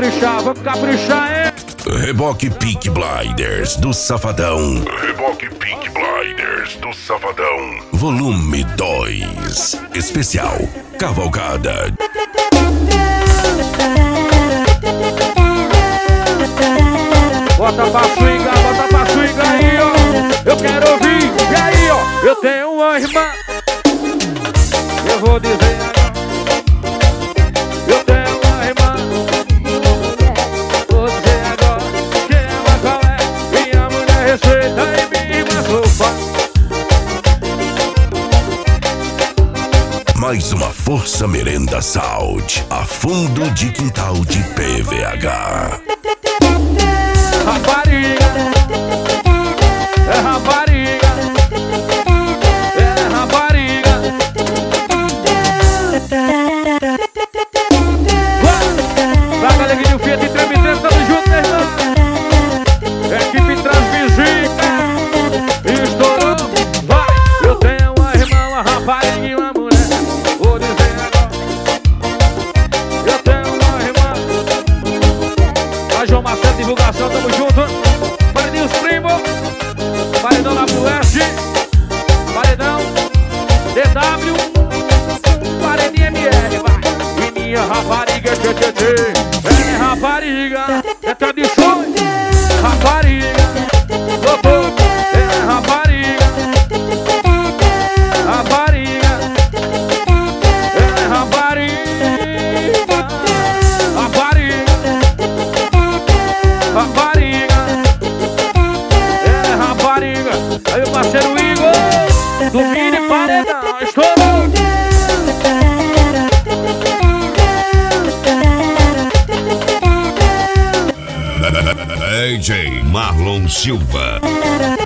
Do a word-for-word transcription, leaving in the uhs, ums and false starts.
caprichar, vamos caprichar, é? Reboque Peaky Blinders do Safadão. Reboque Peaky Blinders do Safadão. Volume dois. Especial Cavalgada. Bota pra swingar, bota pra swingar aí, ó. Eu quero ouvir, e aí, ó. Eu tenho uma irmã. Eu vou dizer agora. Eu tenho uma irmã. Vou dizer agora que ela qual é. Minha mulher respeita e minha irmã sopa. Mais uma Força Merenda Saúde. A fundo de quintal de P V H. Rapariga, é rapariga, é rapariga. Vai, galeguinho, Fiat, treme, treme, tamo junto, meu irmão. Equipe Transvisita, estourou, vai. Eu tenho uma irmã, uma rapariga e uma mulher. Vou dizer agora. Eu tenho uma irmã. Vai, João Marcelo, divulgação, tamo junto. Paredinho os primos. Paredão lá pro Oeste. Paredão D W. Paredinho M R, vai. E minha rapariga, tchê, tchê, tchê. É rapariga, é tradição. Rapariga, doutor. É rapariga. Rapariga. É rapariga. Rapariga. Rapariga, é rapariga. Aí o parceiro Igor, do Mini Paredão, estourou. D J Marlon Silva.